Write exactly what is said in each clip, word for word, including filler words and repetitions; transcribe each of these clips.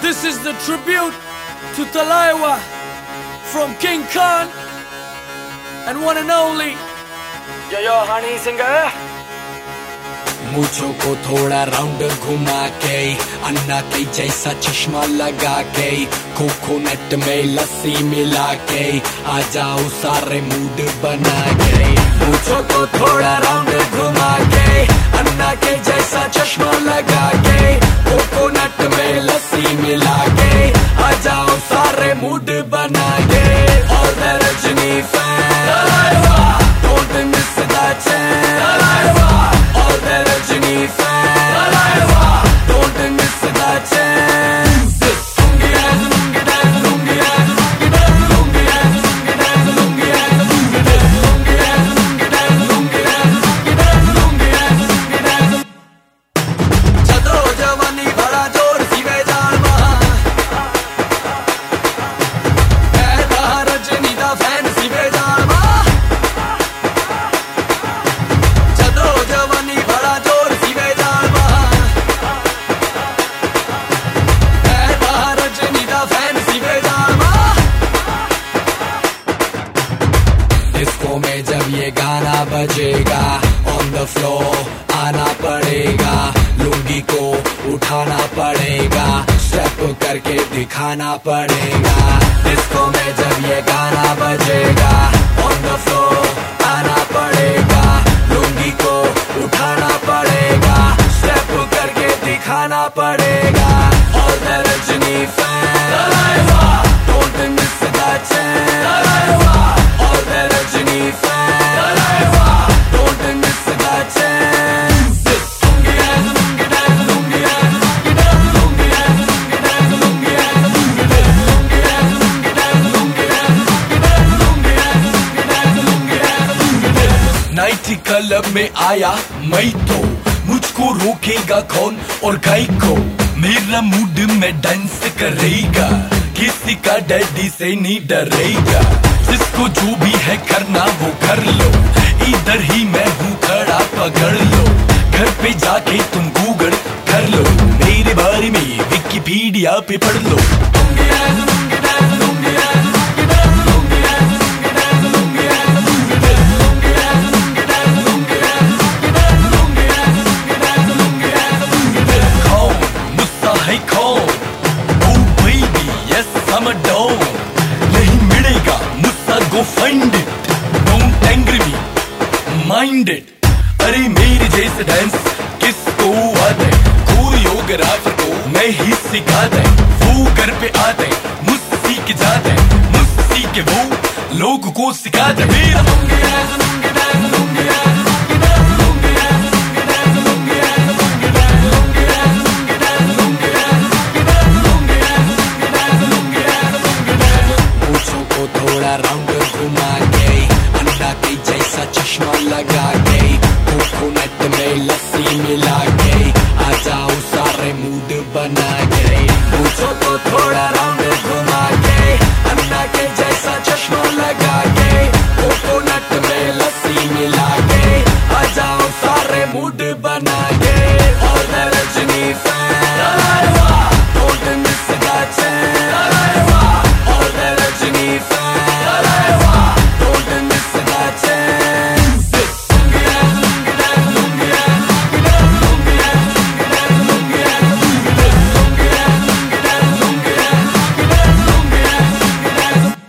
This is the tribute to Talaiwa from King Khan and one and only Yo Yo Honey Singer. मुझो को थोड़ा round घुमा के अन्ना के जैसा चश्मा लगा के कोकोनट में लस्सी मिला के आ जाओ सारे मूड बना के। मुझो को थोड़ा राउंड घुमा के अन्ना के जैसा चश्मा लगा के कोकोनट में लस्सी मिला के आ जाओ सारे मूड बना के। All the Rajini fans, don't miss that chance. All the Rajini fans, don't miss that chance. Lungi dance, lungi dance, lungi dance, lungi dance, lungi dance, lungi dance, lungi dance, lungi dance, lungi dance, lungi dance, lungi dance, lungi dance, lungi dance. चलो जवानी बड़ा जोर सी में जालमा है बाहर रजनी दा fan सी में जालमा। चलो जवानी बड़ा जोर सी में जालमा है बाहर रजनी दा फैन सी में जालमा। डिस्को में जब ये गाना बजेगा ऑन द फ्लोर आना पड़ेगा, लुंगी को उठाना पड़ेगा, स्टेप करके दिखाना पड़ेगा। डिस्को में जब ये गाना बजेगा ऑन द फ्लोर आना पड़ेगा, लुंगी को उठाना पड़ेगा, स्टेप करके दिखाना पड़ेगा। All the Rajini fans, don't miss that chance. All the Rajini fans, don't miss that chance. Lungi dance, lungi dance, lungi dance, lungi dance, lungi dance, lungi dance, lungi dance, lungi dance, lungi dance, lungi dance, lungi dance, lungi dance, lungi dance, lungi dance. Nighty club में आया मैं तो मुझको रोकेगा कौन और गाय को, मेरा मूड में डांस करेगा, किसी का डैडी से नहीं डरेगा। जिसको जो भी है करना वो कर लो, इधर ही मैं हूँ खड़ा पकड़ लो। घर पे जाके तुम गूगल कर लो, मेरे बारे में विकिपीडिया पे पढ़ लो। Lungi dance, lungi dance, lungi dance, lungi dance, lungi dance, lungi dance, lungi dance, lungi dance, lungi dance, lungi dance, lungi dance, lungi dance, lungi dance, lungi dance, lungi dance. कौन मुझसा है कौन? Oh baby, yes I'm a don. नहीं मिलेगा मुझसा go find it. Don't angry me, mind it. अरे मेरे जैसे डांस किसको आता है? कोरियोग्राफर को मैं ही सिखाता है, वो घर पे आता है मुझसे सीख जाता है, मुझसे सीख के वो लोगों को सिखाता है। मेरा lungi dance, lungi dance, lungi dance, lungi dance, lungi dance, lungi dance, lungi dance, lungi dance, lungi dance, lungi dance, lungi dance, lungi dance, lungi dance, lungi dance, lungi dance, lungi dance. पूछो को थोड़ा राउंड घुमा के अन्ना के जैसा चश्मा लगा के कोकोनट में लस्सी मिला के आ जाओ सारे मूड बना के। मुझो तो थोड़ा राउंड घुमा के अन्ना के जैसा चश्मा लगा के कोकोनट में लस्सी मिला के आ जाओ सारे मूड बना के। All the Rajini fans, don't miss that chance. All the Rajini fans, don't miss that chance. Lungi dance, lungi dance, lungi dance, lungi dance, lungi dance, lungi dance, lungi dance, lungi dance, lungi dance, lungi dance, lungi dance, lungi dance, lungi dance, lungi dance.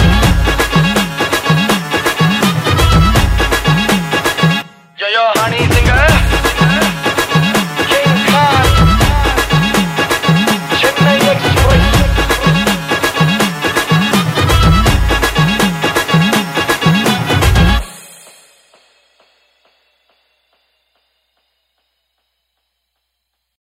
Yo Yo Honey Singer.